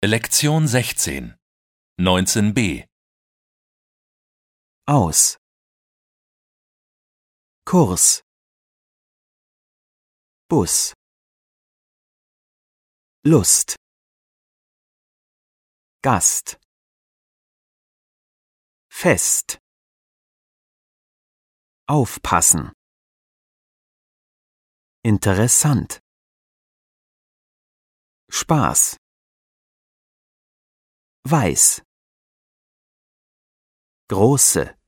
Lektion 16 19b Aus. Kurs. Bus. Lust. Gast. Fest. Aufpassen. Interessant. Spaß. Weiß. Große.